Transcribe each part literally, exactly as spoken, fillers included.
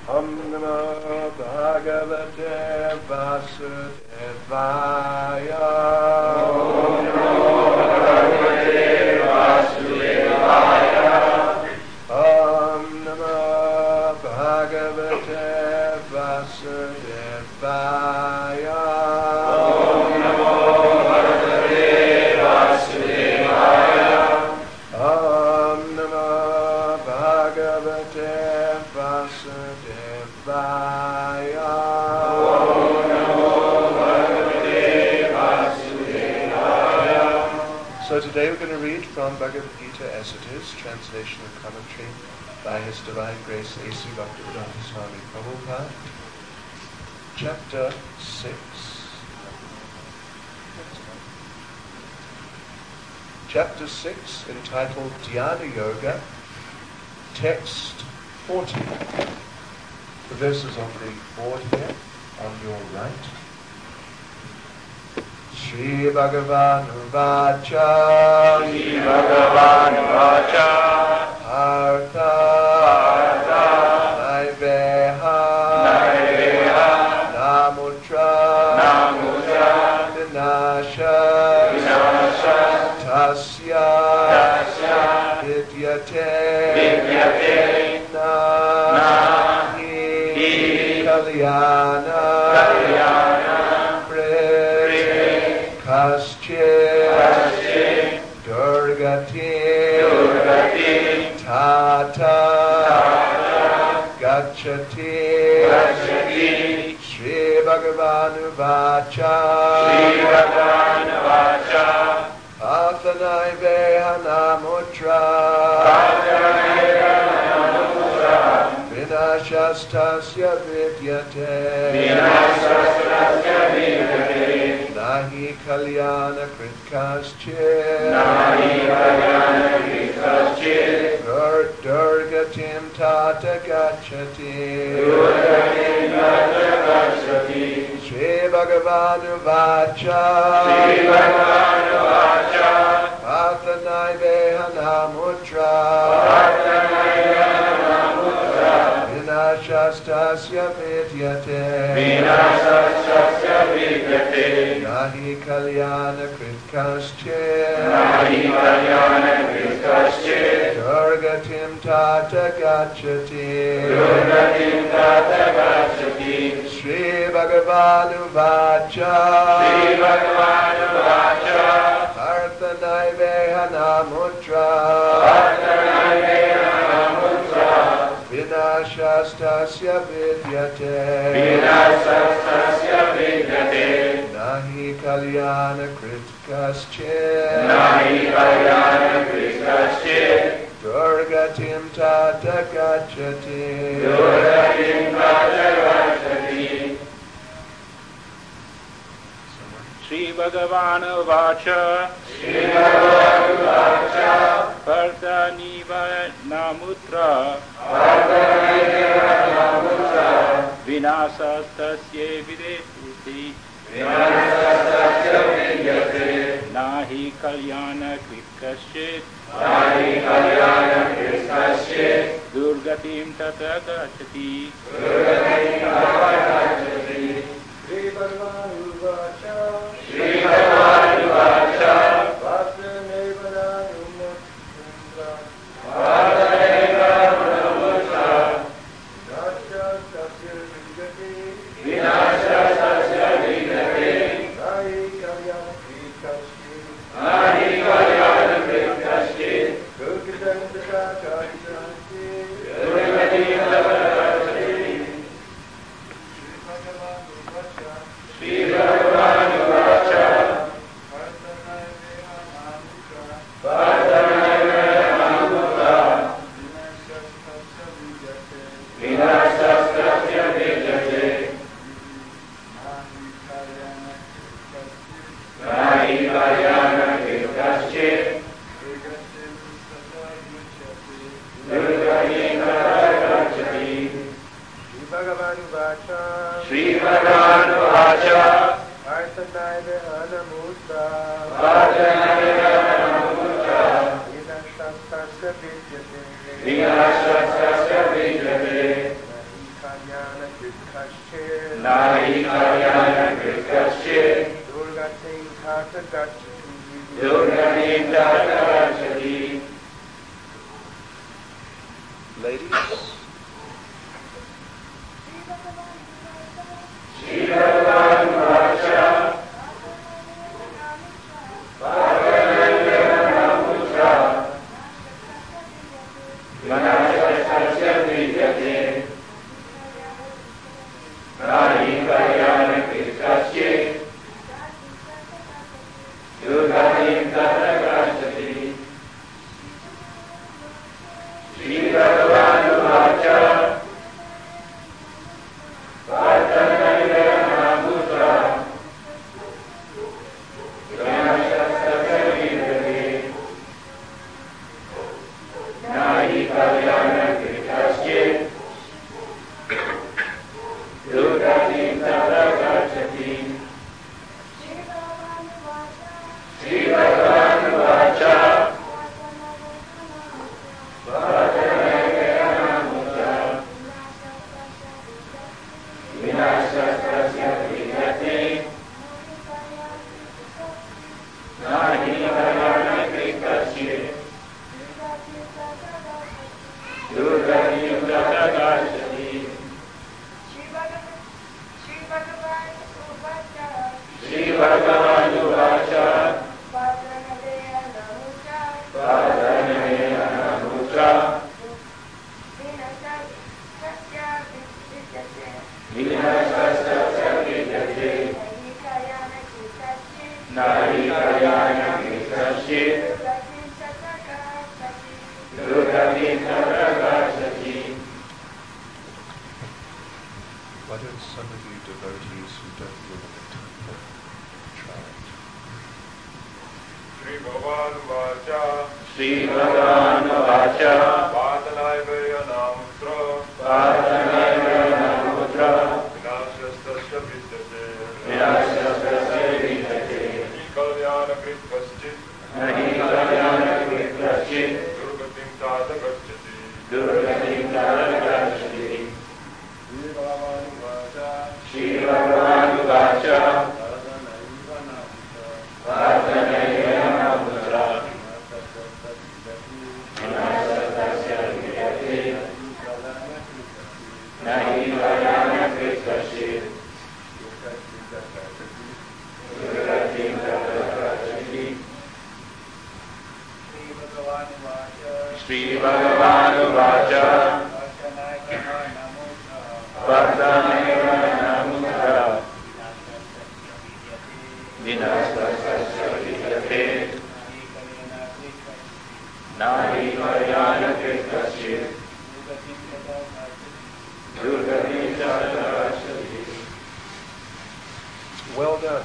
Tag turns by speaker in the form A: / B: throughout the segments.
A: Om Namo Bhagavate Vasudevaya. Om Namo Bhagavate Vasudevaya. Om Namo Bhagavate Vasudevaya. Om Namo Bhagavate Vasudevaya. Om Namo Bhagavate Vasudevaya. Om Namo Bhagavate Vasudevaya. So today we're going to read from Bhagavad Gita as it is, translation and commentary by His Divine Grace A C Bhaktivedanta Swami Prabhupada, chapter six. Chapter six, entitled Dhyana Yoga, text forty. The verses on the board here, on your right. Shri Bhagavan Vacha, Shri Bhagavan Vacha, Artha, Artha, Naiveha, Naiveha, Namutra, Namutra, Vinasha, Vinasha, Tasya, Tasya, Vidyate, Vidyate, Nahi, Kalyana, Kalyana, Prit, Kaschit, Kaschit, Durgati, Durgati, Tata, Tata, Gacchati, Gacchati, Shri Bhagavan Vacha, Shri Bhagavan Vacha, Athanai Vehanamutra, Athanai Vehanamutra, Vinashastasya Vidyate, Vinashastasya Vidyate, Nahi Kalyana Krit Kaschit, Nahi Kalyana Krit Kaschit, Durgatim Tata Gacchati, Durgatim Tata Gacchati, Shri Bhagavan Vacha, Shri Bhagavan Vacha, Athanai Vehanamutra, Athanai Vehanamutra, Vinashastasya Vidyate, Vinashastasya Vidyate, Nahi Kalyana Krit Kaschit, Nahi Kalyana Krit Kaschit, Durgatim Tata Gacchati, Durgatim Tata Gacchati, Shri Bhagavan Vacha, Shri Bhagavan Vacha, Arthanai Vehanamutra, Arthanai Vehanamutra, Vinashastasya Vidyate, Vinashastasya Vidyate, Nahi Kalyana Krit Kaschit, Nahi Kalyana Krit Kaschit, Durgatim Tata Gacchati, Durgatim Tata Gacchati. Shri Bhagavan Vacha, Shri Bhagavan Vacha, Vardhaniva Namutra, Vardhaniva Namutra, Vinasastasya Vidyate, Vinasastasya Vidyate, Nahi Kalyana Krit Kaschit, Nahi Kalyana Krit Kaschit, Durgatim Tata Gacchati, Durgatim Tata Gacchati. Shri Bhagavan Vacha, Shri Bhagavan Vacha, Vasudeva Namutra, Vasudeva Namutra, Vinashastasya Vidyate, Vinashastasya Vidyate, Nahi Kalyana Krit Kaschit, Nahi Kalyana Krit Kaschit, Durgatim Tata Gacchati, Durgatim Tata Gacchati. Shri Bhagavan Vacha, Vardhaniva Namutra, Vinashastasya Vidyate, Nahi Kalyana Krit Kaschit, Durgatim Tata Gacchati. Shri Bhagavan Vacha, Shri Bhagavan Vacha, Arthanai Vehanamutra, Arthanai Vehanamutra, Vinashastasya Vidyate, Vinashastasya Vidyate,
B: Kritkashchir
C: Nahi Kalyana Kritkashchir
B: Durgatim Tata Gachati
C: Durgatim Tata Gachati.
A: Ladies,
C: Shri Bhagavan Vacha Bhagavan Vanasasya Vidyate Nahi Kalyana Kritkashchir Durgatim Tata Gachati. Shri Bhagavan Vacha Vartanayanamutra Vanasasya Vidyate Nahi Kalyana Kritkashchir Durgatim Tata Gachati. Shri Bhagavan Vacha Vartanayanamutra Vinasasya Vidyate Nahi Kalyana Kritkashchir Durgatim Tata Gachati. Shri Bhagavan Vacha Vartanayanamutra Vinasasya Vidyate Nahi Kalyana Kritkashchir Durgatim Tata Gachati.
A: why don't some of you devotees who don't live in the temple try it?
B: Shri Bhagavan Vacha
C: Shri Bhagavan Vacha
B: Vartanayanamutra
C: Vartanayanamutra
B: Vinasasya Vidyate
C: Vinasasya Vidyate
B: Kalyana Kritkashchir
C: Nahi Kalyana Kritkashchir
B: Durgatim Tata Gachati.
C: Durgatim Tata Gachati.
B: Shri Bhagavan Vacha
C: Shri Bhagavan Vacha Vartanayanamutra Vinasasya Vidyate Nahi Kalyana Kritkashchir Durgatim Tata Gachati. Shri Bhagavan Vacha Vartanayanamutra Vinasasya Vidyate Nahi Kalyana Kritkashchir Durgatim Tata Gachati.
A: Well done.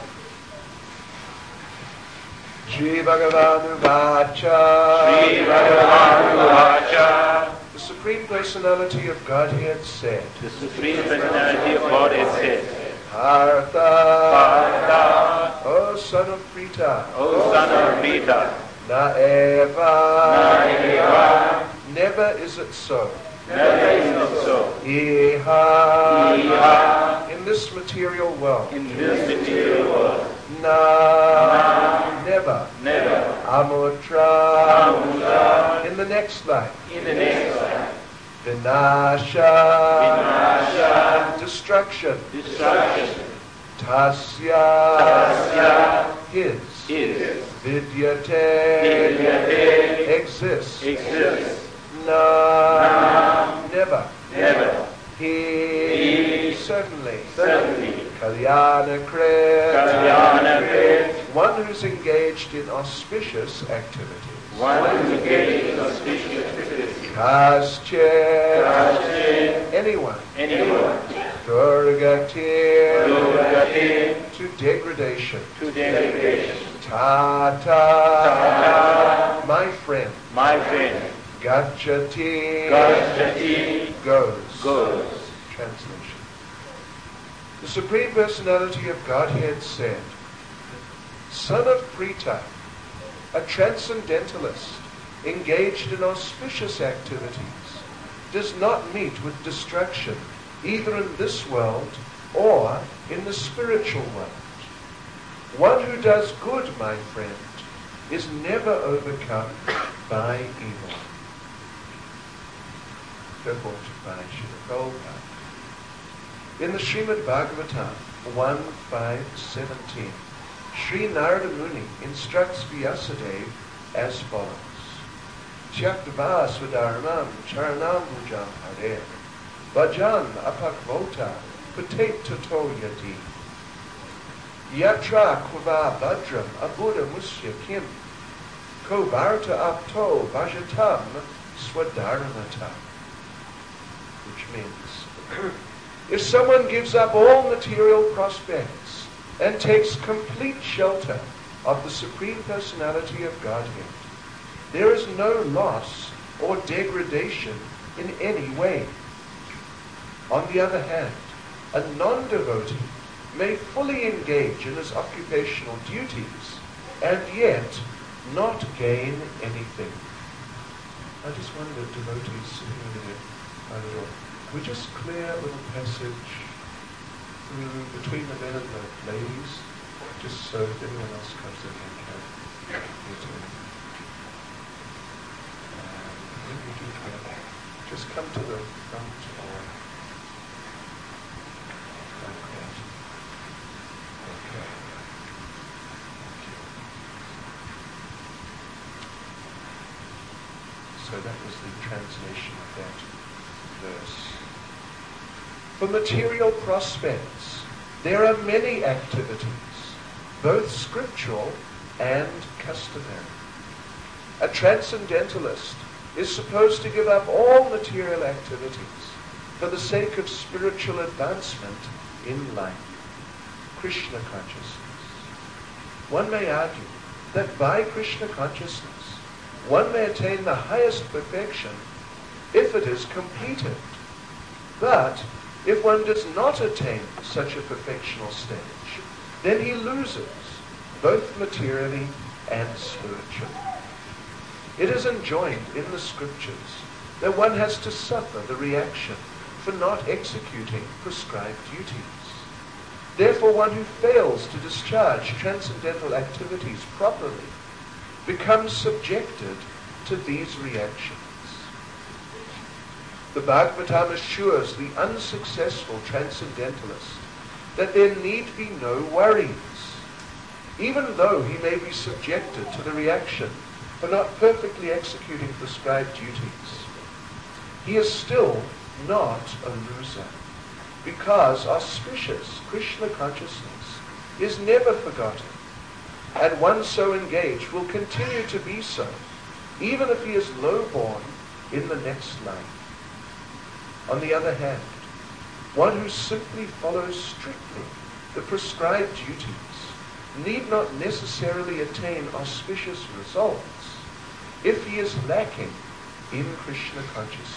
A: Shri Bhagavan Vacha.
C: Shri Bhagavan Vacha.
A: The Supreme Personality of Godhead said,
C: The Supreme Personality of God has said,
A: Partha,
C: Partha,
A: O son of Pritha,
C: O son of Pritha,
A: Naeva,
C: Naeva,
A: never is it so.
C: never is it so.
A: Iha,
C: Iha,
A: in this material world.
C: in this material world.
A: Na,
C: Na,
A: never.
C: never.
A: Amutra,
C: Amutra,
A: in the next life.
C: in the next life.
A: Vinasha,
C: Vinasha,
A: destruction.
C: destruction.
A: Tasya,
C: Tasya,
A: his.
C: is.
A: Vidyate,
C: Vidyate,
A: exists.
C: exists.
A: Na,
C: Na,
A: never.
C: never.
A: He,
C: He,
A: certainly.
C: certainly.
A: Kalyana Krit,
C: Kalyana Krit,
A: one who's engaged in auspicious activities.
C: one who engaged in auspicious activities.
A: Kaschir,
C: Kaschir,
A: anyone.
C: anyone.
A: Durgatir,
C: Durgatim,
A: to degradation.
C: to degradation.
A: Tata,
C: Tata,
A: my friend.
C: my friend.
A: Gachati,
C: Gachati,
A: goes.
C: goes.
A: Translation. The Supreme Personality of Godhead said, Son of Pritha, a transcendentalist engaged in auspicious activities, does not meet with destruction either in this world or in the spiritual world. One who does good, my friend, is never overcome by evil. Purport by Srila Prabhupada. In the Srimad Bhagavatam one five seventeen, Sri Narada Muni instructs Vyasadeva as follows. Tyaktava swadharmam charanam bhujam hare bhajan apakvota patet tato yati yatra kvava bhadram abuddha musya kim ko varta apto bhajatam swadharmatam. Which means, if someone gives up all material prospects and takes complete shelter of the Supreme Personality of Godhead, there is no loss or degradation in any way. On the other hand, a non-devotee may fully engage in his occupational duties and yet not gain anything. I just wonder, devotees sitting over there, I don't know, can we just clear a little passage through between the men and the ladies, just so if anyone else comes in and can get in. Um, when you do that, just come to the front or like that. Okay. Thank you. So that was the translation of that verse. For material prospects, there are many activities, both scriptural and customary. A transcendentalist is supposed to give up all material activities for the sake of spiritual advancement in life, Krishna consciousness. One may argue that by Krishna consciousness, one may attain the highest perfection if it is completed. But if one does not attain such a perfectional stage, then he loses, both materially and spiritually. It is enjoined in the scriptures that one has to suffer the reaction for not executing prescribed duties. Therefore, one who fails to discharge transcendental activities properly becomes subjected to these reactions. The Bhagavatam assures the unsuccessful transcendentalist that there need be no worries, even though he may be subjected to the reaction for not perfectly executing prescribed duties. He is still not a loser, because auspicious Krishna consciousness is never forgotten, and one so engaged will continue to be so, even if he is low-born in the next life. On the other hand, one who simply follows strictly the prescribed duties need not necessarily attain auspicious results if he is lacking in Krishna consciousness.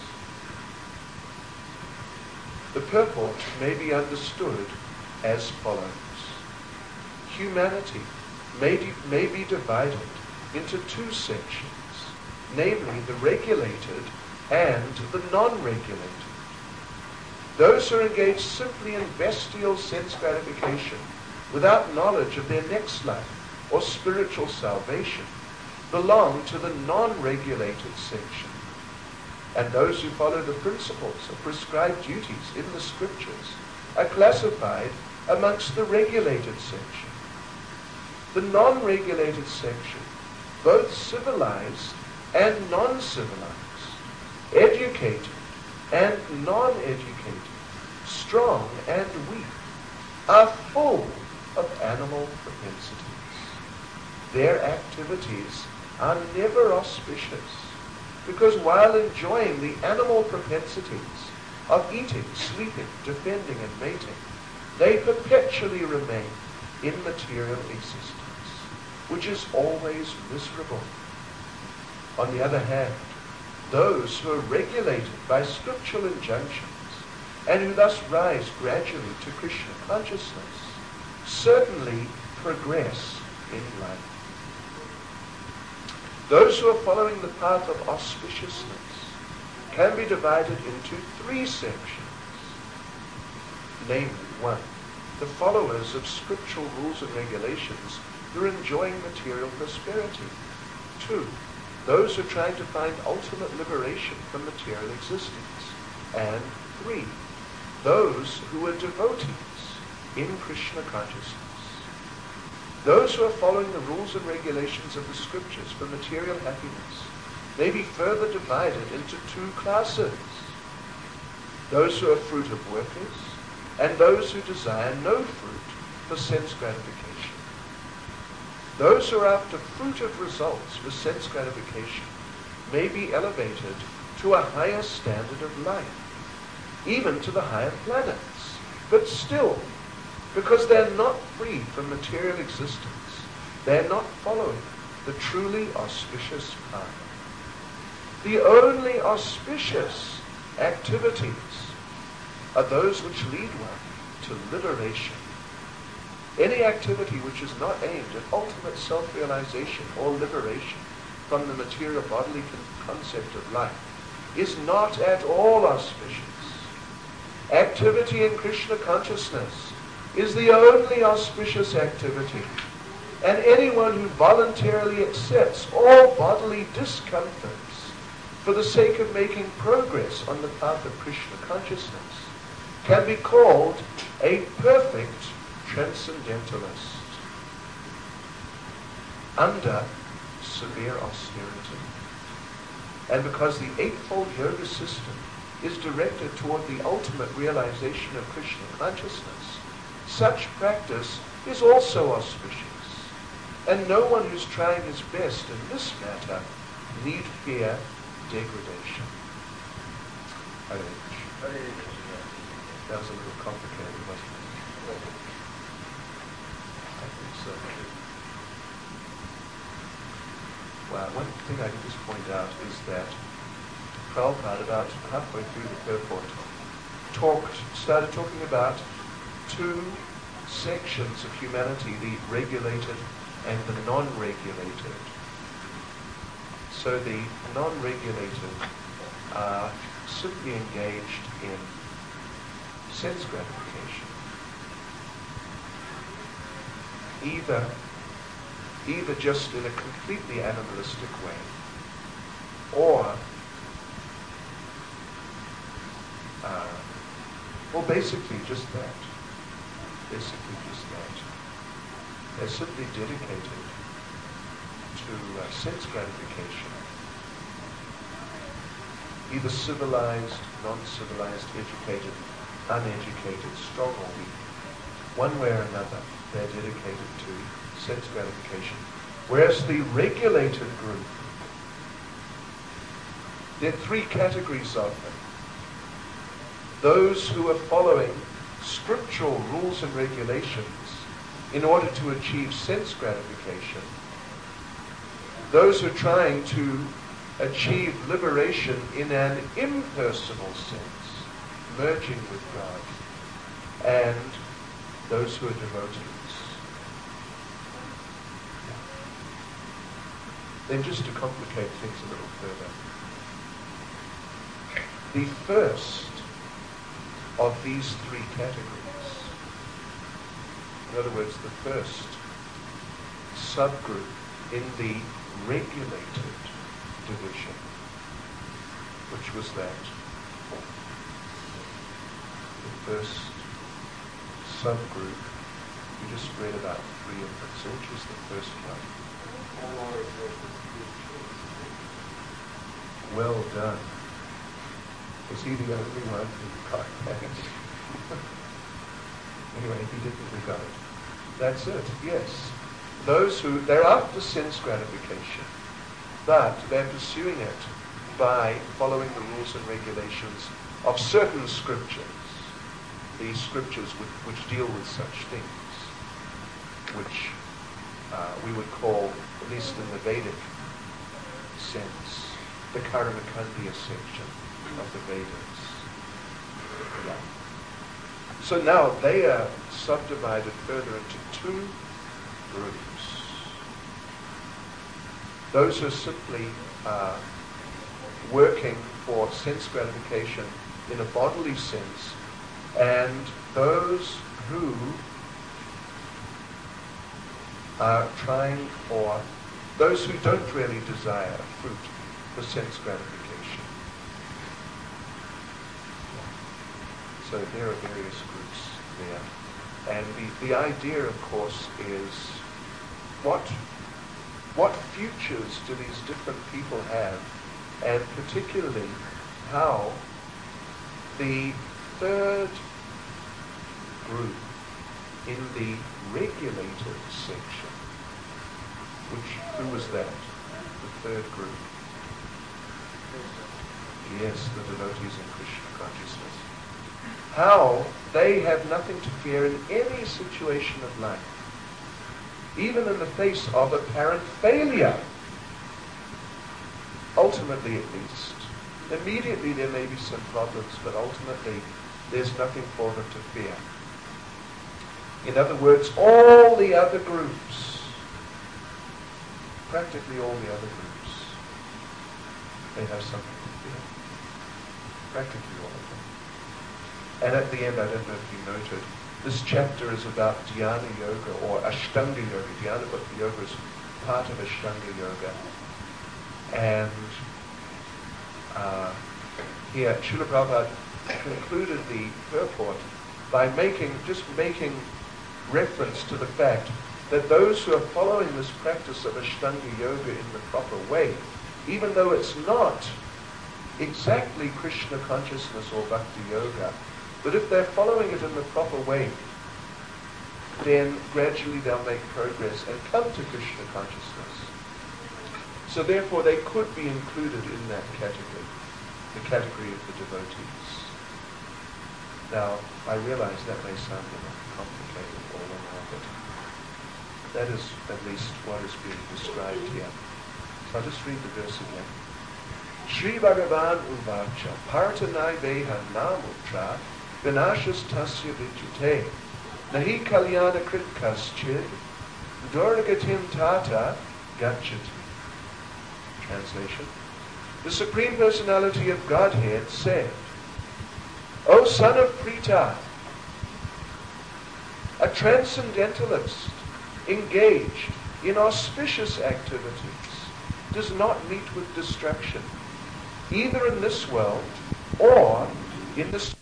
A: The purport may be understood as follows. Humanity may, de- may be divided into two sections, namely the regulated and the non-regulated. Those who are engaged simply in bestial sense gratification without knowledge of their next life or spiritual salvation belong to the non-regulated section. And those who follow the principles of prescribed duties in the scriptures are classified amongst the regulated section. The non-regulated section, both civilized and non-civilized, educated and non-educated, strong and weak, are full of animal propensities. Their activities are never auspicious, because while enjoying the animal propensities of eating, sleeping, defending, and mating, they perpetually remain in material existence, which is always miserable. On the other hand, those who are regulated by scriptural injunctions and who thus rise gradually to Krishna consciousness certainly progress in life. Those who are following the path of auspiciousness can be divided into three sections, Namely, one, the followers of scriptural rules and regulations who are enjoying material prosperity. Two, those who are trying to find ultimate liberation from material existence. And three, those who are devotees in Krishna consciousness. Those who are following the rules and regulations of the scriptures for material happiness may be further divided into two classes. Those who are fruit of workers, and those who desire no fruit for sense gratification. Those who are after fruit of results for sense gratification may be elevated to a higher standard of life, even to the higher planets. But still, because they're not free from material existence, they're not following the truly auspicious path. The only auspicious activities are those which lead one to liberation. Any activity which is not aimed at ultimate self-realization or liberation from the material bodily con- concept of life is not at all auspicious. Activity in Krishna consciousness is the only auspicious activity, and anyone who voluntarily accepts all bodily discomforts for the sake of making progress on the path of Krishna consciousness can be called a perfect transcendentalist under severe austerity. And because the Eightfold Yoga system is directed toward the ultimate realization of Krishna consciousness, such practice is also auspicious. And no one who's trying his best in this matter need fear degradation. Hare Krishna. That was a little complicated, wasn't it? I think so. Well, one thing I can just point out is that Prabhupada, about halfway through the purport, talked, started talking about two sections of humanity, the regulated and the non-regulated. So the non-regulated are simply engaged in sense gratification. Either, either just in a completely animalistic way, or, uh, well, basically just that. Basically just that. They're simply dedicated to uh, sense gratification. Either civilized, non-civilized, educated, uneducated, strong or weak. One way or another, they're dedicated to sense gratification. Whereas the regulated group, there are three categories of them. Those who are following scriptural rules and regulations in order to achieve sense gratification. Those who are trying to achieve liberation in an impersonal sense, merging with God, and those who are devotees. Then just to complicate things a little further, the first of these three categories, in other words, the first subgroup in the regulated division, which was that the first subgroup, we just read about three of them, so which was the first one? Well done. Was he the only one who got that? Anyway, he didn't, we got it. That's it, yes. Those who, they're after sense gratification, but they're pursuing it by following the rules and regulations of certain scriptures, these scriptures which, which deal with such things, which uh, we would call, at least in the Vedic sense, the Karmakandya section of the Vedas. Yeah. So now they are subdivided further into two groups. Those who are simply uh, working for sense gratification in a bodily sense And those who are trying for, those who don't really desire fruit for sense gratification. So there are various groups there. And the, the idea, of course, is what, what futures do these different people have, and particularly how the third group in the regulated section, which, who was that? The third group. Yes, the devotees in Krishna consciousness. How they have nothing to fear in any situation of life, even in the face of apparent failure. Ultimately, at least. Immediately there may be some problems, but ultimately there's nothing for them to fear. In other words, all the other groups, practically all the other groups, they have something to fear. Practically all of them. And at the end, I don't know if you noted, this chapter is about Dhyana Yoga, or Ashtanga Yoga. Dhyana Yoga is part of Ashtanga Yoga. And uh, here, Srila Prabhupada concluded the purport by making, just making reference to the fact that those who are following this practice of Ashtanga Yoga in the proper way, even though it's not exactly Krishna consciousness or Bhakti Yoga, but if they're following it in the proper way, then gradually they'll make progress and come to Krishna consciousness. So therefore they could be included in that category, the category of the devotees. Now, I realize that may sound a little complicated all in all, but that is at least what is being described here. So I'll just read the verse again. Shri Bhagavan Uvacha Partanai Veha Namutra Vinashas Tasya Vijite Nahi Kalyana Krit Kaschid Durgatim Tata Gachati. Translation. The Supreme Personality of Godhead said, O son of Prita, a transcendentalist engaged in auspicious activities does not meet with destruction, either in this world or in the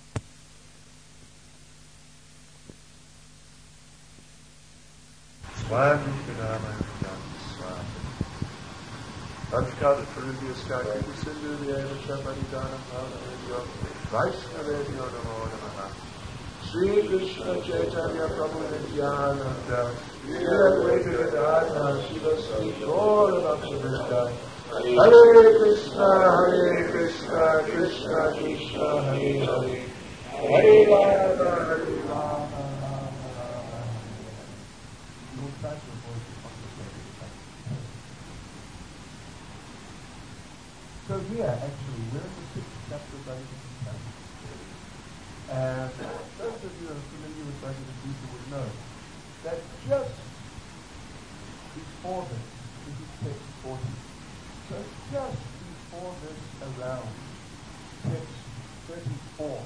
A: Uncounted previous Kakati Sindhu, the Ayavasha Paridana Pala, Vaishnavadyo Namo Namaha. Sri Krishna Chaitanya Prabhu Nityananda, Sri Advaita Gadadhara Shivasri Gaura Bhaktivinoda. Hare Krishna, Hare Krishna, Krishna Krishna, Hare Hare, Hare Rama, Hare Rama. So here, actually, we're in the sixth chapter of Bhagavad Gita. And those of you who are familiar with Bhagavad Gita would know that just before this, this is text forty, so just before this around, text thirty-four,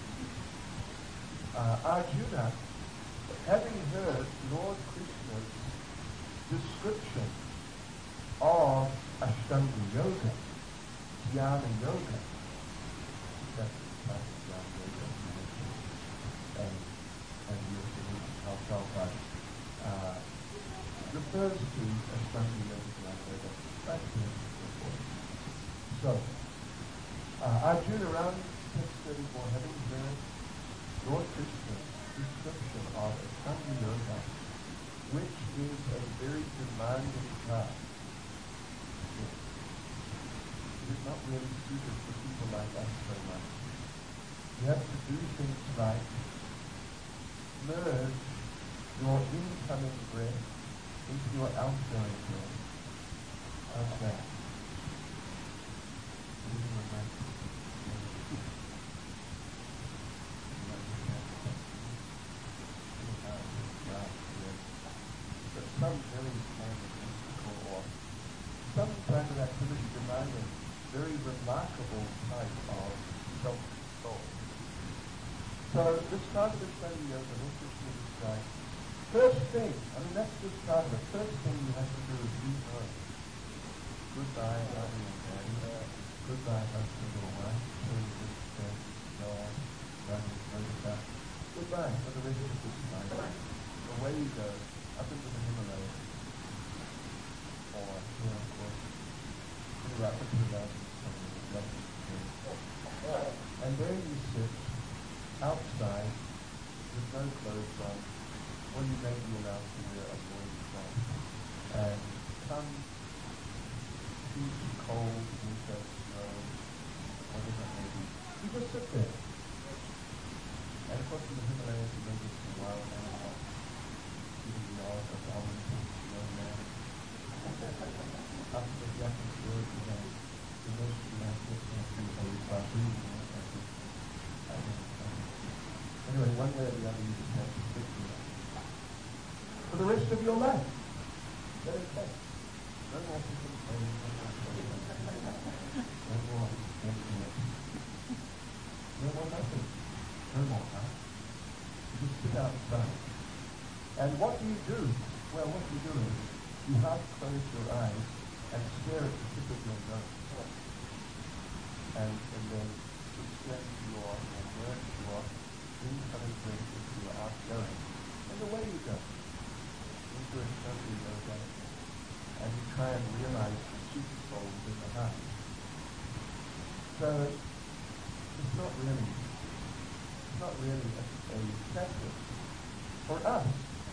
A: uh, Arjuna, having heard Lord Krishna's description of Ashtanga Yoga, Dhyana Yoga, that's the type of Dhyana Yoga, and, and the explanation how Prabhupada uh, refers to Ashtanga Yoga, Dhyana Yoga, that's the important. So, uh, Arjuna, around text thirty-four, having heard Lord Krishna's description of Ashtanga Yoga, which is a very demanding task. It's not really suited for people like us so much. You have to do things like merge your incoming breath into your outgoing breath. How's that? But some very kind of mystical or some kind of activity demanding very remarkable type of self-control. So this start of study yoga, Lord Krishna describes, first thing, I mean that's the start of it, first thing you have to do is leave home. Goodbye, mommy and daddy. Goodbye, husband or wife. Children, friends, God, brothers, brothers. Goodbye for the rest of this life. Away you go, up into the Himalayas. Or here, of course, through up into the mountains somewhere, the mountains there. And there you sit, outside, with no clothes on, or you may be allowed to wear a loincloth. And come heat, cold, winter, snow, whatever it may be. You just sit there. And of course in the Himalayas you may get some wild animals. Even the yard of almonds, no man. Up in the Japanese world you have the most you have to do a baboon or something. I don't know. Anyway, one way or the other you just have to sit there. For the rest of your life. Let it take. No more people saying, no more saying, no more emptiness. No more nothing. No more, huh? You just sit outside. And what do you do? Well, what you do is you half close your eyes and stare at the tip of your nose. And, and then extend your, or merge your incoming breath into your outgoing. And away you go. Into a country yoga. And you try and realize the super soul within the heart. So it's not really, it's not really a, a practice for us.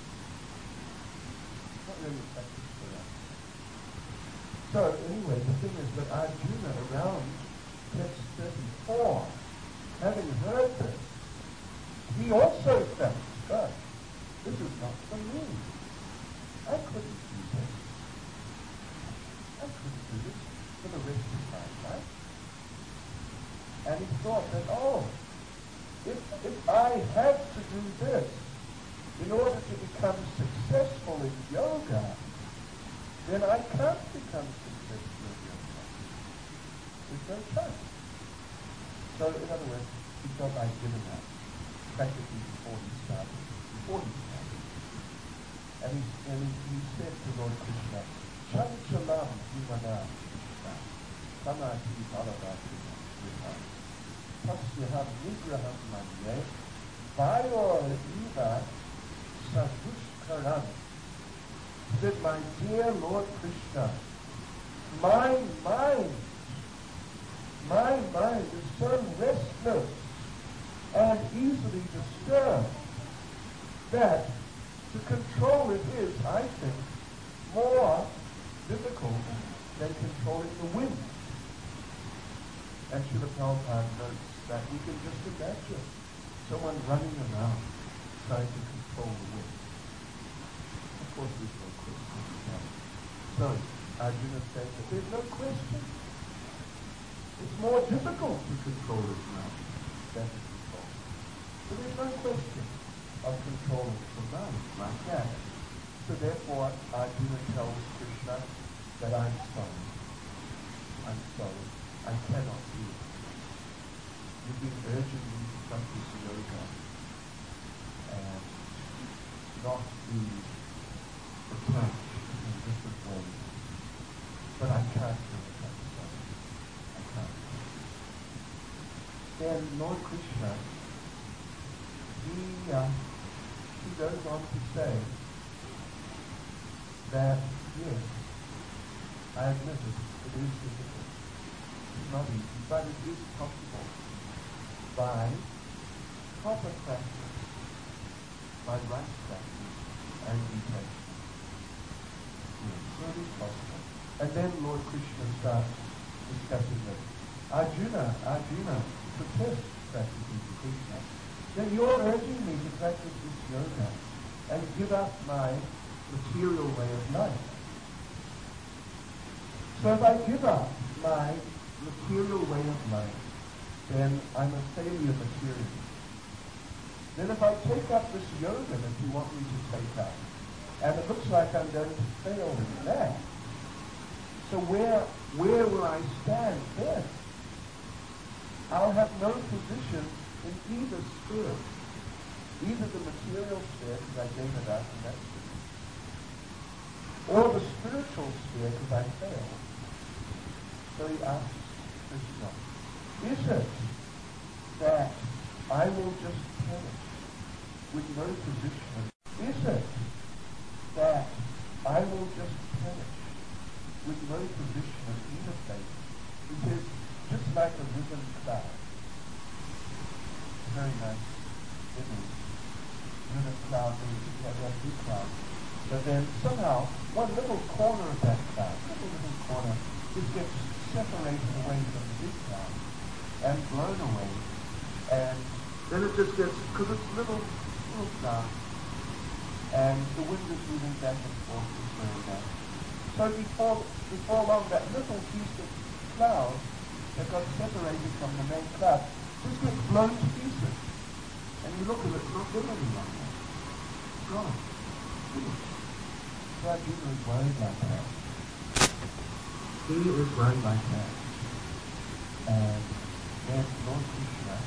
A: It's not really a practice for us. So anyway, the thing is that Arjuna around text thirty-four, having heard this, he also felt, God, this is not for me. I couldn't do this. I couldn't do this for the rest of my life. And he thought that, oh, if, if I have to do this in order to become successful in yoga, then I can't become successful in yoga. There's no chance. So, in other words, he felt like giving up, practically before he started. Before he started. And he, and he, he said to Lord Krishna, Chanchalam Himana Krishna, Samati Bhalavati Krishna, Tasyaham Nigraham Manye, Vayor Eva Sadushkaram. Said, my dear Lord Krishna, my mind, my mind is so restless and easily disturbed that to control it is, I think, more difficult than controlling the wind. And Srila Prabhupada notes that we can just imagine someone running around trying to control the wind. Of course, there's no question. So, Arjuna says that there's no question. It's more difficult to control it now than to control it. So there's no question of controlling the mind like that. So therefore, Arjuna tells Krishna that I'm sorry. I'm sorry. I cannot do it. You've been urging me to practice yoga and not be attached in different ways. But I can't do it. I'm sorry. I can't. Then Lord Krishna, he, uh, he goes on to say that, yes, I admit it, it is difficult. It's not easy, but it is possible by proper practice, by right practice and meditation. Yes, so it is possible. And then Lord Krishna starts discussing this. Arjuna, Arjuna protests practicing to Krishna. Then you're urging me to practice this yoga and give up my material way of life. So if I give up my material way of life, then I'm a failure materially. Then if I take up this yoga that you want me to take up, and it looks like I'm going to fail in that, so where where will I stand then? I'll have no position
D: in either sphere. Either the material sphere, because I gave it up and that's it, or the spiritual sphere, because I failed. So he asks Krishna, is it that I will just perish with no position? Is it that I will just perish with no position of either fate? He says, just like a risen cloud. Very nice image. Risen cloud, you have that big cloud. But then somehow, one little corner of that cloud, little little corner, just gets separated away from the big cloud and blown away. And then it just gets, because it's little, little cloud, and the wind is moving back and forth this way and that. So before, before long, that little piece of cloud that got separated from the main cloud just gets blown to pieces. And you look at it, it's not there any longer. It's gone. So Arjuna is worried like that. He is worried like that. And then Lord Krishna,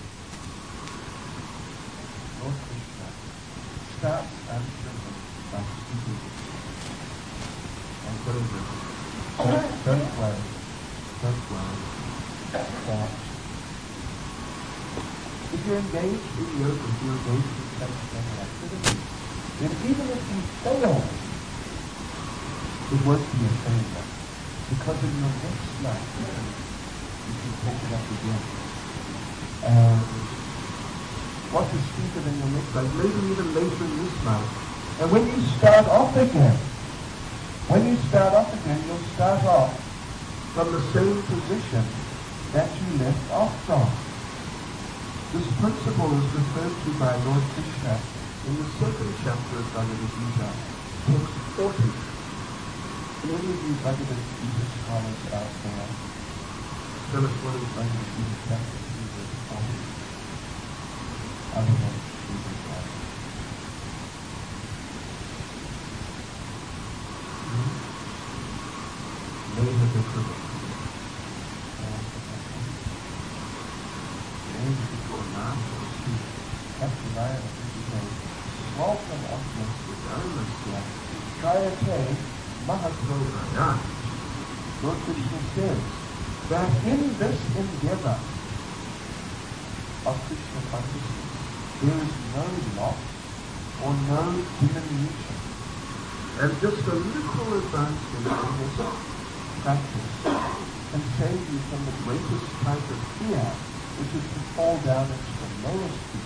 D: Lord Krishna starts answering him by speaking and telling him, don't, don't worry, don't worry, that if you're engaged in yoga, if you're engaged in transcendental activity, then even if you fail, it won't be a failure. Because in your next life, you can take it up again. And what to speak of in your next life, maybe even later in this life. And when you start off again, when you start off again, you'll start off from the same position that you left off from. This principle is referred to by Lord Krishna in the second chapter of Bhagavad Gita, text forty. Can any of you Bhagavad Gita scholars out there tell us what is Bhagavad Gita chapter three, verse forty? Other than Jesus Christ. Later the critic. Welcome of Mister Dharmasya, Trayate Mahaprabhaya. Lord Krishna says that in this endeavor of Krishna consciousness, there is no loss or no diminution. And just a little advancement in this practice can save you from the greatest type of fear, which is to fall down into the lowest pieces.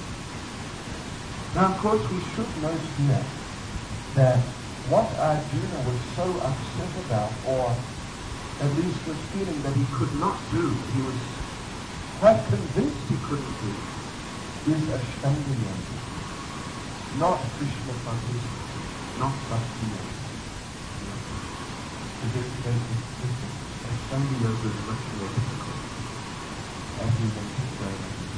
D: Now, of course, we should note here that what Arjuna was so upset about, or at least was feeling that he could not do, he was quite convinced he couldn't do, is Ashtanga Yoga, not Krishna consciousness, not Bhakti Yoga. Ashtanga Yoga is much more difficult, as we went to say.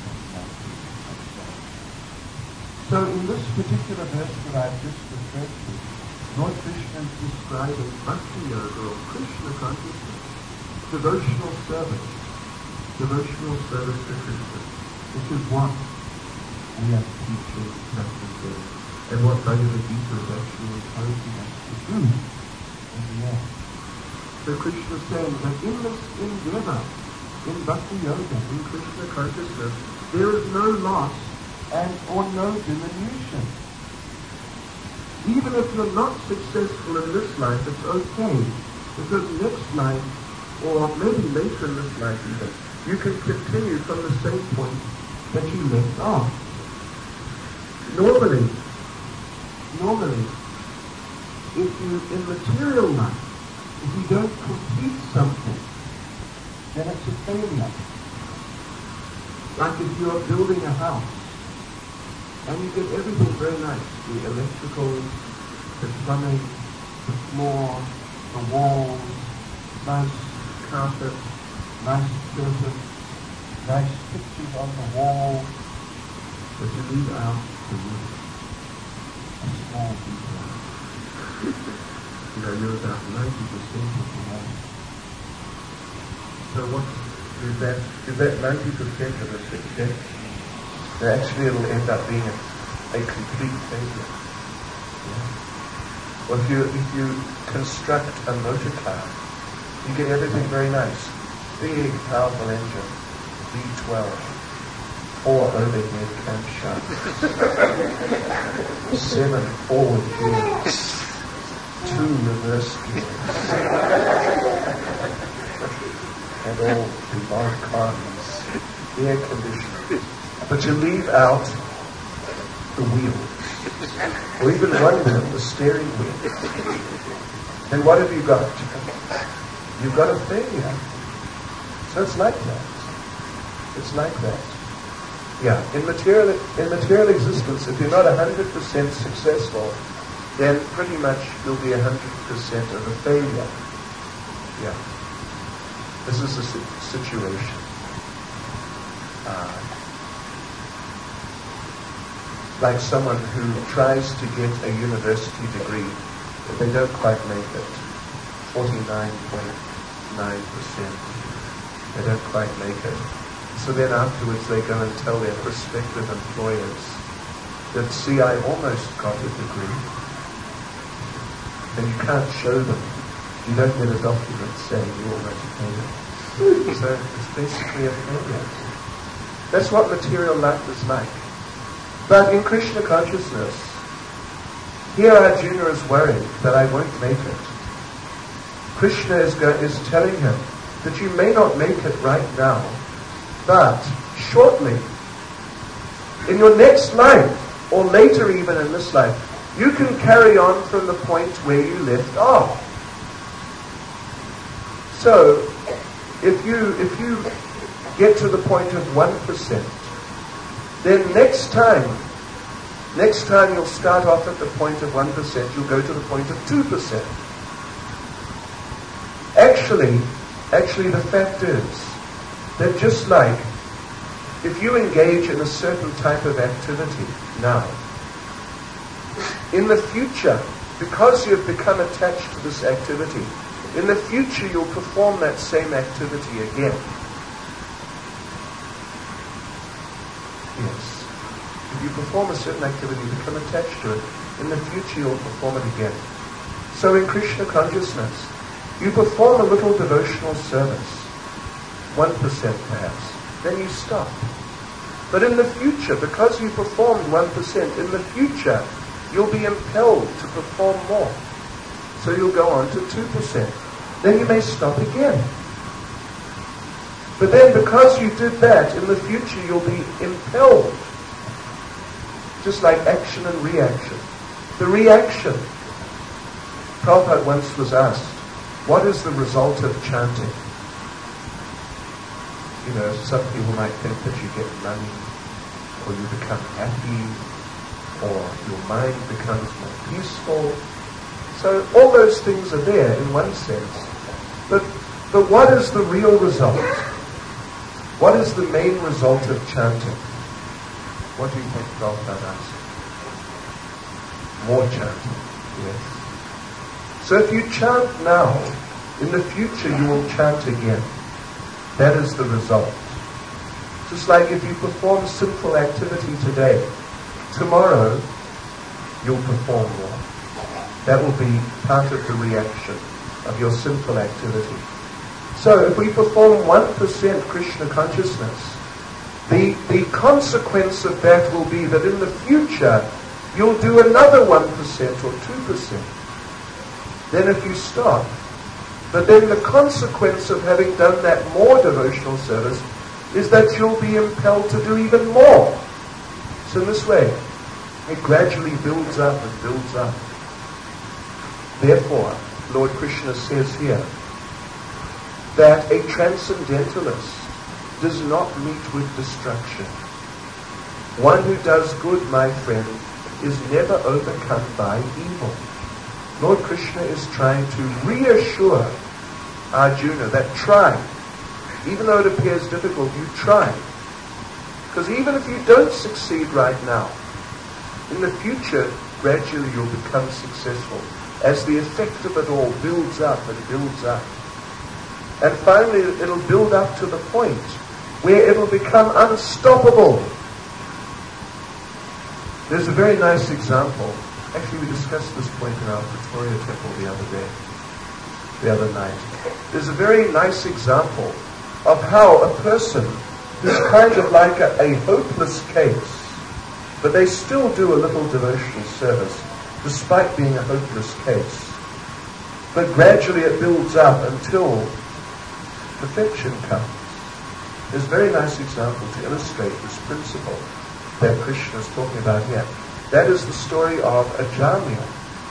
D: So in this particular verse that I've just referred to, Lord Krishna is describing Bhakti Yoga or Krishna consciousness, devotional service, devotional service to Krishna, which is what we have teaching, practicing, and what Bhagavad Gita is actually encouraging us to do in the end. So Krishna is saying that in this endeavor, in Bhakti Yoga, in Krishna consciousness, there is no loss and or no diminution. Even if you're not successful in this life, it's okay, because next life, or maybe later in this life even, you can continue from the same point that you left off. Normally, normally, if you, in material life, if you don't complete something, then it's a failure. Like if you are building a house, and you get everything very nice, the electricals, the plumbing, the floor, the walls, nice carpet, nice curtains, nice pictures on the wall, but you leave out the roof, a small detail. You know, you're about ninety percent of the way. So what,
A: is that is that ninety percent of a success. And actually it'll end up being a, a complete failure. Yeah. Well, if you if you construct a motor car, you get everything very nice. Big, powerful engine, V twelve, four overhead camshafts, seven forward gears, two reverse gears, and all the cars, air conditioning. But you leave out the wheels, or even one wheel, the steering wheel. Then what have you got? You've got a failure. So it's like that. It's like that. Yeah, in material in material existence, if you're not one hundred percent successful, then pretty much you'll be one hundred percent of a failure. Yeah. This is the si- situation. Uh, like someone who tries to get a university degree, but they don't quite make it. forty-nine point nine percent. They don't quite make it. So then afterwards they go and tell their prospective employers that, see, I almost got a degree. And you can't show them. You don't get a document saying you almost made it. So it's basically a failure. That's what material life is like. But in Krishna consciousness, here Arjuna is worried that I won't make it. Krishna is, go- is telling him that you may not make it right now, but shortly, in your next life, or later even in this life, you can carry on from the point where you left off. So, if you if you get to the point of one percent, then next time, next time you'll start off at the point of one percent, you'll go to the point of two percent. Actually, actually the fact is that just like if you engage in a certain type of activity now, in the future, because you've become attached to this activity, in the future you'll perform that same activity again. Yes. If you perform a certain activity, you become attached to it, in the future you'll perform it again. So in Krishna consciousness, you perform a little devotional service, one percent perhaps, then you stop. But in the future, because you performed one percent, in the future you'll be impelled to perform more. So you'll go on to two percent. Then you may stop again. But then because you did that, in the future you'll be impelled. Just like action and reaction. The reaction. Prabhupada once was asked, what is the result of chanting? You know, some people might think that you get money, or you become happy, or your mind becomes more peaceful. So all those things are there in one sense. But, but what is the real result? What is the main result of chanting? What do you think Prabhupada asked? More chanting, yes. So if you chant now, in the future you will chant again. That is the result. Just like if you perform sinful activity today, tomorrow you'll perform more. That will be part of the reaction of your sinful activity. So if we perform one percent Krishna consciousness, the, the consequence of that will be that in the future you'll do another one percent or two percent. Then if you stop, but then the consequence of having done that more devotional service is that you'll be impelled to do even more. So in this way, it gradually builds up and builds up. Therefore, Lord Krishna says here that a transcendentalist does not meet with destruction. One who does good, my friend, is never overcome by evil. Lord Krishna is trying to reassure Arjuna that try. Even though it appears difficult, you try. Because even if you don't succeed right now, in the future, gradually you'll become successful as the effect of it all builds up and builds up. And finally, it'll build up to the point where it'll become unstoppable. There's a very nice example. Actually, we discussed this point in our Pretoria temple the other day, the other night. There's a very nice example of how a person who's kind of like a, a hopeless case, but they still do a little devotional service, despite being a hopeless case. But gradually it builds up until perfection comes. There's a very nice example to illustrate this principle that Krishna is talking about here. That is the story of Ajamil.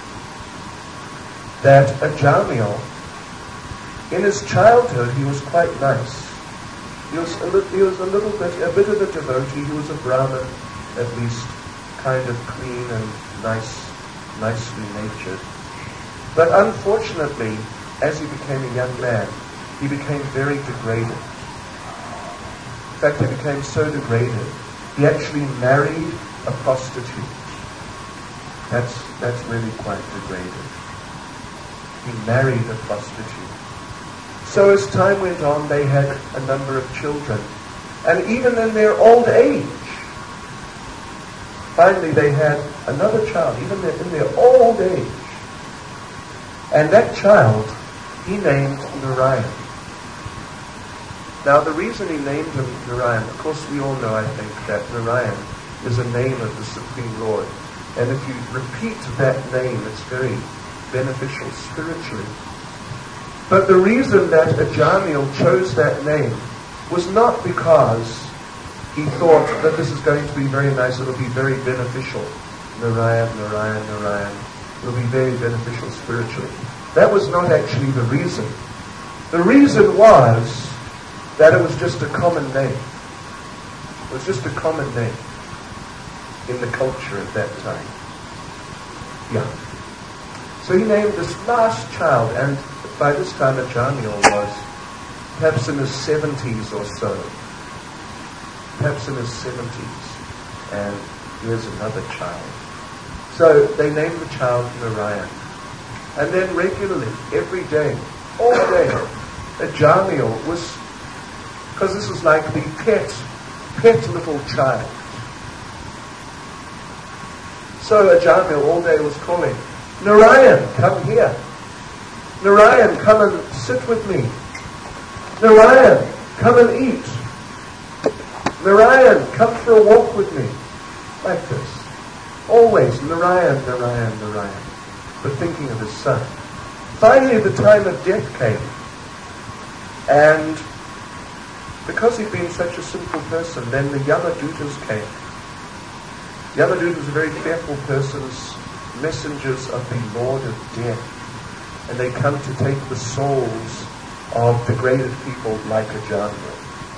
A: That Ajamil, in his childhood, he was quite nice. He was a, li- he was a little bit, a bit of a devotee. He was a Brahmin, at least, kind of clean and nice, nicely natured. But unfortunately, as he became a young man, he became very degraded. In fact, he became so degraded, he actually married a prostitute. That's, that's really quite degraded. He married a prostitute. So as time went on, they had a number of children. And even in their old age, finally they had another child, even in their old age. And that child, he named Narayan. Now the reason he named him Narayan, of course we all know, I think, that Narayan is a name of the Supreme Lord. And if you repeat that name, it's very beneficial spiritually. But the reason that Ajamil chose that name was not because he thought that this is going to be very nice, it'll be very beneficial. Narayan, Narayan, Narayan. It'll be very beneficial spiritually. That was not actually the reason. The reason was that it was just a common name. It was just a common name in the culture at that time. Yeah. So he named this last child, and by this time Ajamil was perhaps in his seventies or so. Perhaps in his seventies. And here's another child. So they named the child Narayan. And then regularly, every day, all day, Ajamil was, because this was like the pet, pet little child. So Ajamil all day was calling, Narayan, come here. Narayan, come and sit with me. Narayan, come and eat. Narayan, come for a walk with me. Like this. Always, Narayan, Narayan, Narayan. But thinking of his son. Finally, the time of death came. And because he'd been such a simple person, then the Yamadutas came. Yamadutas are very fearful persons, messengers of the Lord of Death. And they come to take the souls of degraded people like Ajamil,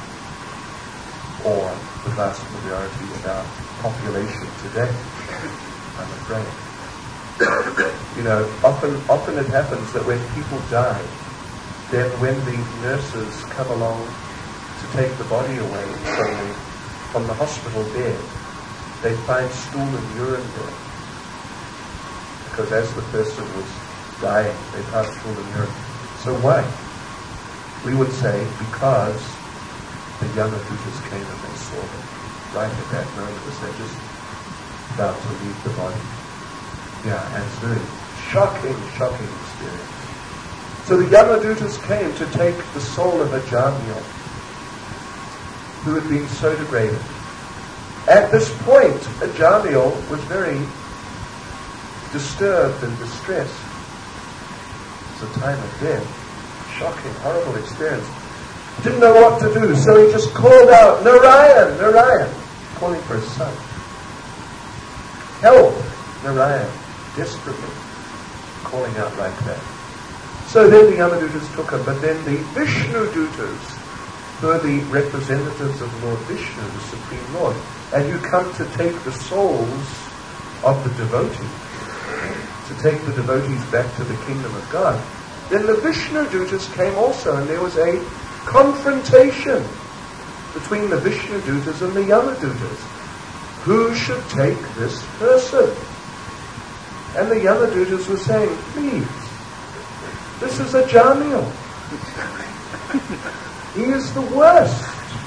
A: or the vast majority of our population today, I'm afraid. You know, often often it happens that when people die, then when the nurses come along to take the body away from the, from the hospital bed, they find stool and urine there. Because as the person was dying, they passed stool and urine. So why? We would say because the Yamadutas came and they saw them right at that moment as they're just about to leave the body. Yeah, and it's a very shocking, shocking experience. So the Yamadutas came to take the soul of Ajamil, who had been so degraded. At this point, Ajamil was very disturbed and distressed. It's a time of death. Shocking, horrible experience. Didn't know what to do, so he just called out, Narayan, Narayan, calling for his son. Help, Narayan, desperately calling out like that. So then the Yamadutas took him, but then the Vishnudutas, who are the representatives of Lord Vishnu, the Supreme Lord, and you come to take the souls of the devotees, to take the devotees back to the kingdom of God. Then the Vishnudutas came also, and there was a confrontation between the Vishnudutas and the Yamadutas. Who should take this person? And the Yamadutas were saying, please, this is Ajamil. He is the worst.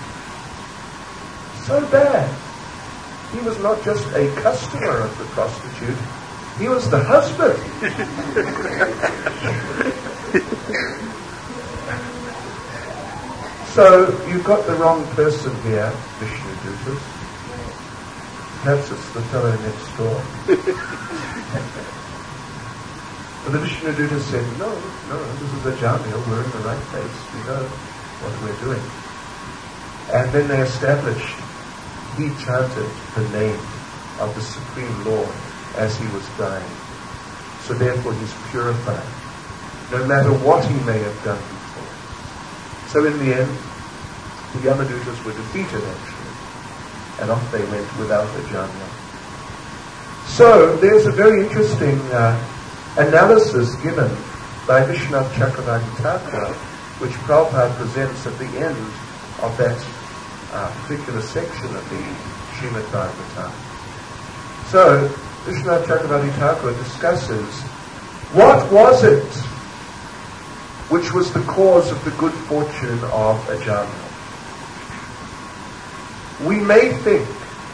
A: So bad. He was not just a customer of the prostitute, he was the husband. So you've got the wrong person here, Vishnudutas. Perhaps it's the fellow next door. But the Vishnudutas said, no, no, this is a Jamil, we're in the right place, we know what we're doing. And then they established, he chanted the name of the Supreme Lord as he was dying. So therefore he's purified, no matter what he may have done before. So in the end, the Yamadutas were defeated actually, and off they went without a Jamil. So there's a very interesting uh, analysis given by Vishwanath Chakravarti Thakur, which Prabhupada presents at the end of that uh, particular section of the Srimad Bhagavatam. So, Vishwanath Chakravarti Thakur discusses what was it which was the cause of the good fortune of Ajamil. We may think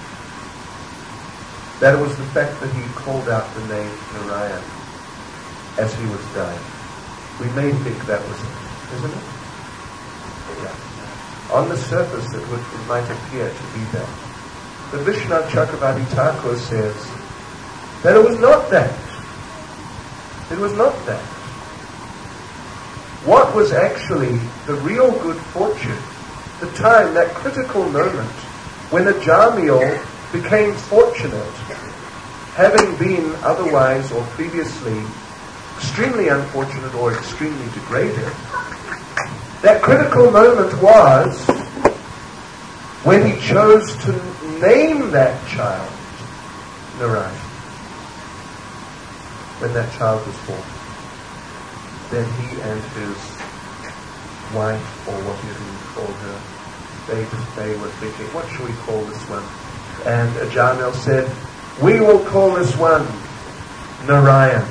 A: that it was the fact that he called out the name Narayan as he was dying. We may think that was it, isn't it? Yeah. On the surface it, would, it might appear to be that. But Vishwanath Chakravarti Thakur says that it was not that. It was not that. What was actually the real good fortune, the time, that critical moment when Ajamil became fortunate, having been otherwise or previously extremely unfortunate or extremely degraded, that critical moment was when he chose to name that child Narayan. When that child was born, then he and his wife, or whatever you call her, they they were thinking, what shall we call this one? And Ajamil said, we will call this one Narayan.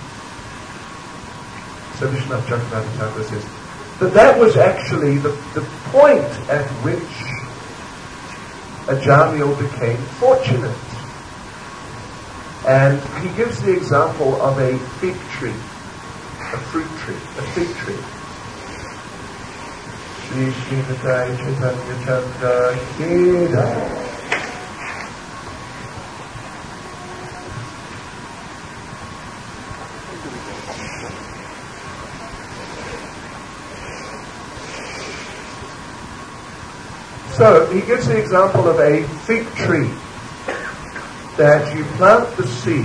A: So Vishwanath Chakravarti Thakur says that that was actually the, the point at which Ajamil became fortunate. And he gives the example of a fig tree, a fruit tree, a fig tree. Shri Srimati Chaitanya Chandra Hira. So he gives the example of a fig tree, that you plant the seed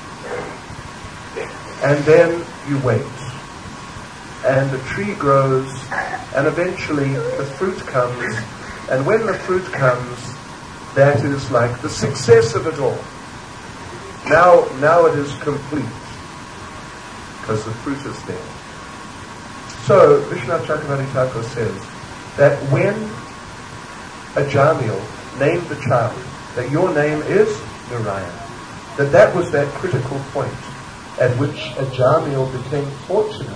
A: and then you wait, and the tree grows, and eventually the fruit comes, and when the fruit comes, that is like the success of it all. Now, now it is complete because the fruit is there. So Vishwanath Chakravarti Thakur says that when Ajamil named the child that your name is Narayan, that that was that critical point at which Ajamil became fortunate.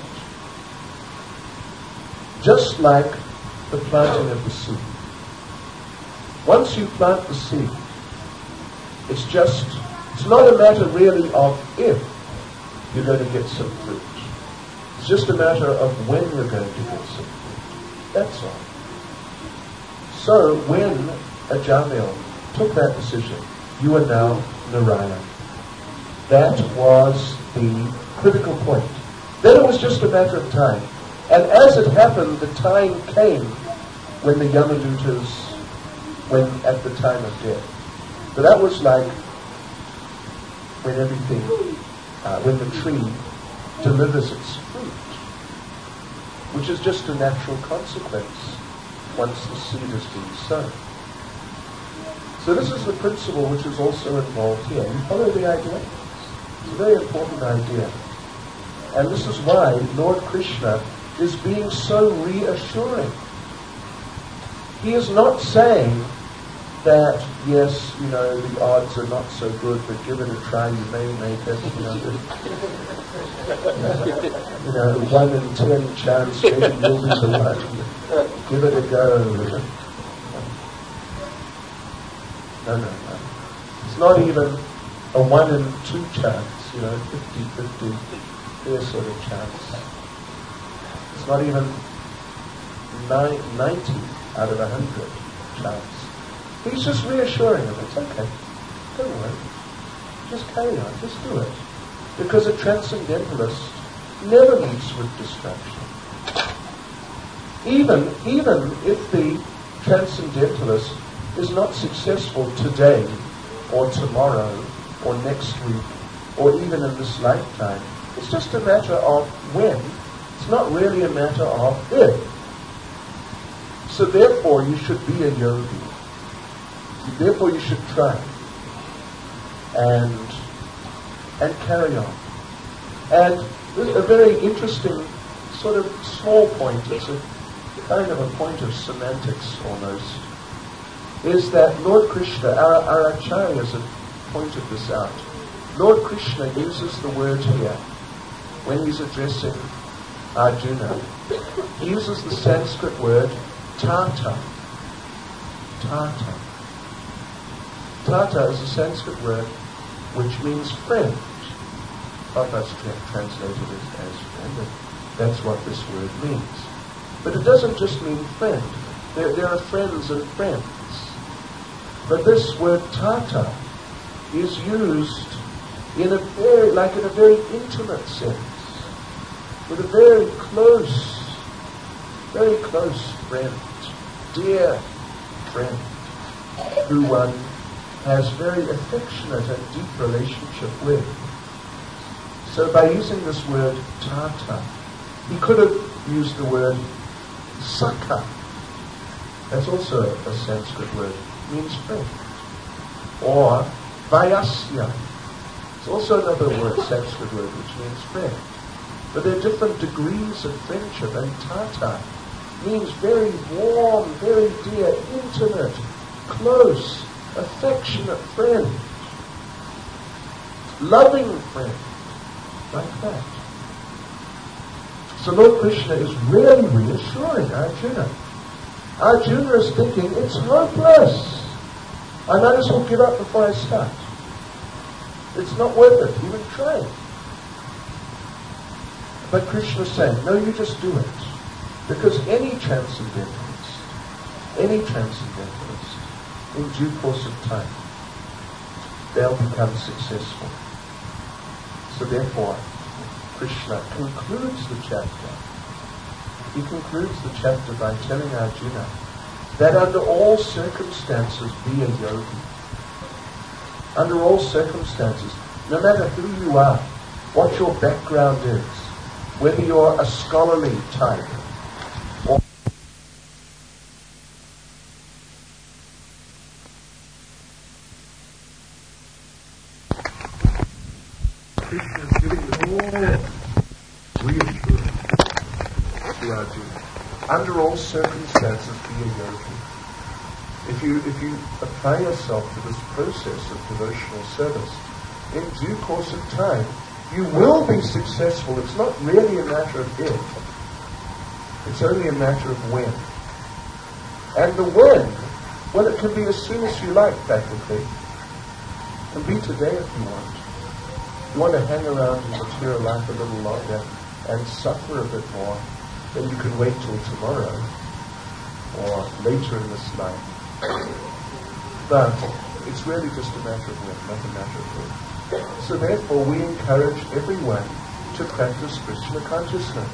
A: Just like the planting of the seed. Once you plant the seed, it's just, it's not a matter really of if you're going to get some fruit. It's just a matter of when you're going to get some fruit. That's all. So when Ajamil took that decision, you are now Narayan. That was the critical point. Then it was just a matter of time. And as it happened, the time came when the Yamadutas, when at the time of death. So that was like when everything, uh, when the tree delivers its fruit, which is just a natural consequence once the seed has been sown. So this is the principle which is also involved here. You follow the idea? It's a very important idea. And this is why Lord Krishna is being so reassuring. He is not saying
D: that, yes, you know, the odds are not so good, but give it a try, you may make it, you know. You know, one in ten chance, maybe you'll be the one. Give it a go. No, no, no. It's not even a one in two chance, you know, fifty-fifty, their sort of chance. It's not even ninety out of one hundred chance. He's just reassuring them, it's okay, don't worry, just carry on, just do it. Because a transcendentalist never meets with distraction. Even, even if the transcendentalist is not successful today, or tomorrow, or next week, or even in this lifetime, it's just a matter of when, it's not really a matter of if. So therefore you should be a yogi. Therefore you should try and and carry on. And a very interesting sort of small point, it's a kind of a point of semantics almost, is that Lord Krishna, our, our acharyas have pointed this out. Lord Krishna uses the word here when he's addressing Arjuna. He uses the Sanskrit word tata. Tata. Tata is a Sanskrit word which means friend. Tapa's tra- translated as, as friend, and that's what this word means. But it doesn't just mean friend. There, there are friends and friends. But this word tata is used in a very, like in a very intimate sense, with a very close, very close friend, dear friend, who one has very affectionate and deep relationship with. So by using this word tata, he could have used the word sakha. That's also a Sanskrit word, means friend. Or vayasya. It's also another word, Sanskrit word, which means friend. But there are different degrees of friendship, and tata means very warm, very dear, intimate, close, affectionate friend, loving friend, like that. So Lord Krishna is really reassuring Arjuna. Arjuna is thinking, it's hopeless. I might as well give up before I start. It's not worth it, even trying. But Krishna is saying, no, you just do it. Because any transcendentalist, any transcendentalist, in due course of time, they'll become successful. So therefore, Krishna concludes the chapter. He concludes the chapter by telling Arjuna that under all circumstances be a yogi. Under all circumstances, no matter who you are, what your background is, whether you're a scholarly type or Krishna is giving all reassurance to Arjuna. Under all circumstances, be a yogi. If you if you apply yourself to this process of devotional service, in due course of time, you will be successful. It's not really a matter of if. It's only a matter of when. And the when, well, it can be as soon as you like, practically. It can be today if you want. You want to hang around in material life a little longer and suffer a bit more, then you can wait till tomorrow or later in this life. But it's really just a matter of when, not a matter of when. So therefore we encourage everyone to practice Krishna consciousness.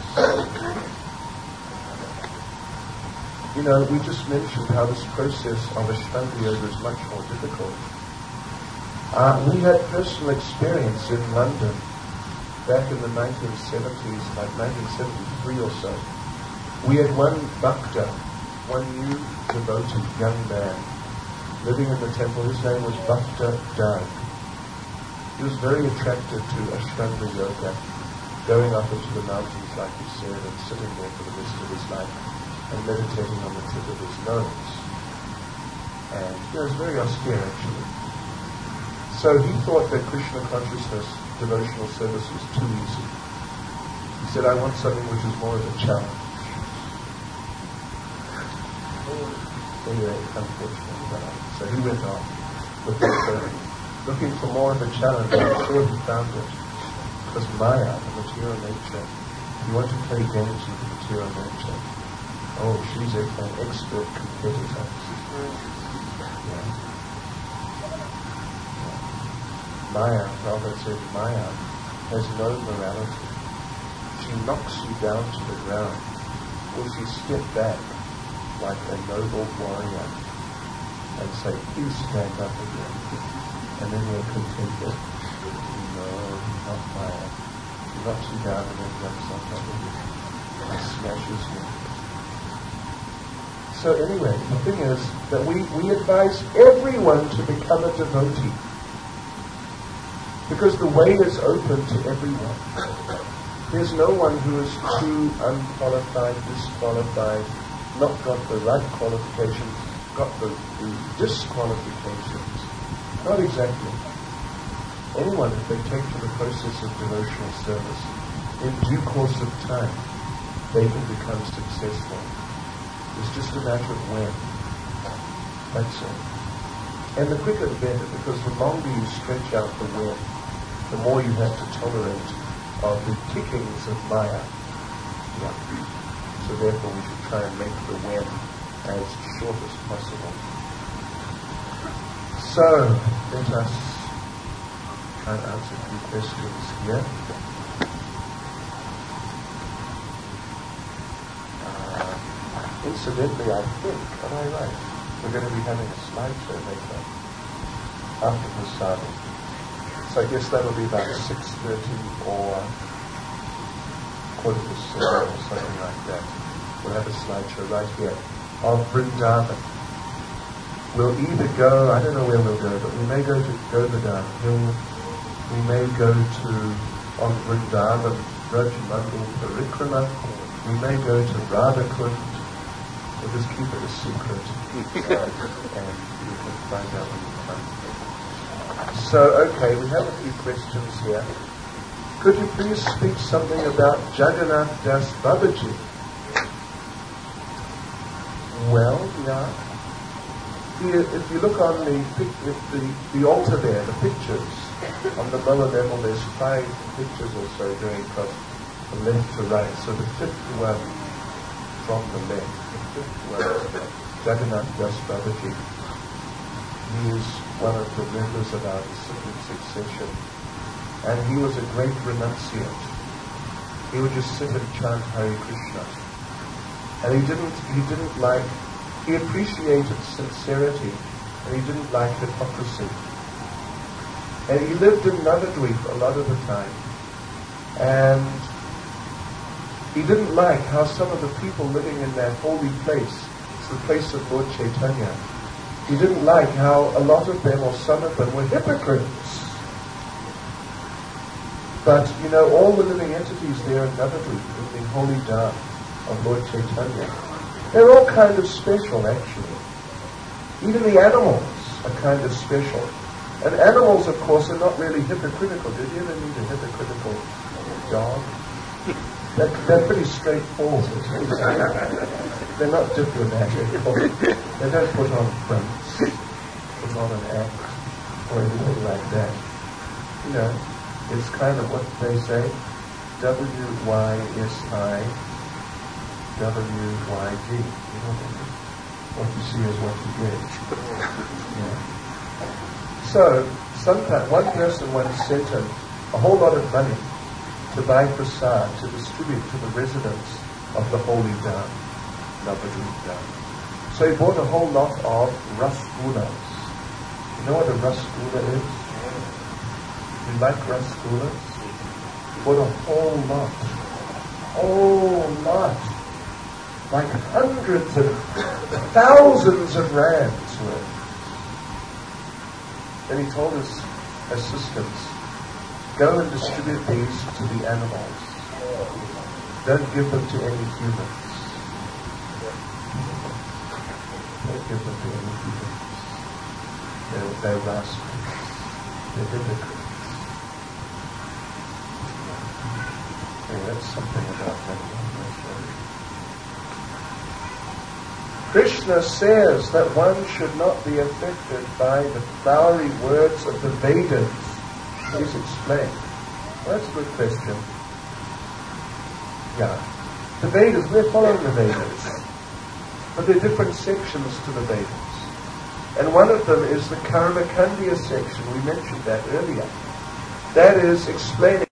D: You know, we just mentioned how this process of Ashtanga Yoga is much more difficult. Uh, we had personal experience in London back in the nineteen seventies, like nineteen seventy-three or so. We had one bhakta, one new devotee, young man, living in the temple. His name was Bhakta Dag. He was very attracted to Ashtanga Yoga, going up into the mountains, like he said, and sitting there for the rest of his life and meditating on the tip of his nose.
A: And he was very austere, actually. So he thought that Krishna consciousness, devotional service, was too easy. He said, I want something which is more of a challenge. Anyway, unfortunately, so he went on looking for, looking for more of a challenge. I'm sure he found it. Because Maya, the material nature, if you want to play games with the material nature, oh, she's a, an expert competitor. Yeah. Maya, Prabhupada said, Maya has no morality. She knocks you down to the ground, or she step back like a noble warrior and say, please stand up again. And then you're contented. No, not Maya. She knocks you down and then jumps on top of you and smashes you. So anyway, the thing is that we, we advise everyone to become a devotee. Because the way is open to everyone. There's no one who is too unqualified, disqualified, not got the right qualifications, got the, the disqualifications. Not exactly. Anyone, if they take to the process of devotional service, in due course of time, they can become successful. It's just a matter of when. That's all. And the quicker the better, because the longer you stretch out the when, the more you have to tolerate of the tickings of Maya. Yeah. So therefore we should try and make the when as short as possible. So, let us try and answer a few questions here. Uh, incidentally, I think, am I right? We're going to be having a slideshow later after Prasadam. So I guess that'll be about six thirty or quarter to seven or something like that. We'll have a slideshow right here of Vrindavan. We'll either go, I don't know where we'll go, but we may go to Govardhan Hill, we may go to, on Vrindavan, Rajamandal Parikrama, we may go to Radhakund. We'll just keep it a secret, uh, and you can find out when you come. So, okay, we have a few questions here. Could you please speak something about Jagannath Das Babaji? Well, yeah. Here, if you look on the, the the altar there, the pictures, on the lower level there's five pictures or so going across from left to right. So the fifth one from the left, the fifth one is Jagannath Das Babaji. He is one of the members of our discipline succession. And he was a great renunciate. He would just sit and chant Hare Krishna. And he didn't he didn't like he appreciated sincerity, and he didn't like hypocrisy. And he lived in Navadvip a lot of the time. And he didn't like how some of the people living in that holy place, it's the place of Lord Chaitanya, he didn't like how a lot of them, or some of them, were hypocrites. But, you know, all the living entities there in Navadvip, in the holy Dham of Lord Chaitanya, they're all kind of special, actually. Even the animals are kind of special. And animals, of course, are not really hypocritical. Did you ever meet a hypocritical dog? They're, they're pretty straightforward. They're not diplomatic. They don't put on fronts, put on an act, or anything like that. You know, it's kind of what they say, W Y S I, W Y G. You know, what you see is what you get. Yeah. So, sometimes one person once sent him a whole lot of money to buy prasad to distribute to the residents of the holy Dham, Navadvip Dham. So he bought a whole lot of rasgullas. You know what a rasgulla is? You like rasgullas? He bought a whole lot. Whole lot. Like hundreds of thousands of rands worth. Then he told his assistants, go and distribute these to the animals. Don't give them to any humans. Don't give them to any humans. They're, they're rascals. They're hypocrites. Okay, that's something about that. Krishna says that one should not be affected by the flowery words of the Vedas. Please explain. Well, that's a good question. Yeah. The Vedas, we're following the Vedas. But there are different sections to the Vedas. And one of them is the Karmakandya section. We mentioned that earlier. That is explaining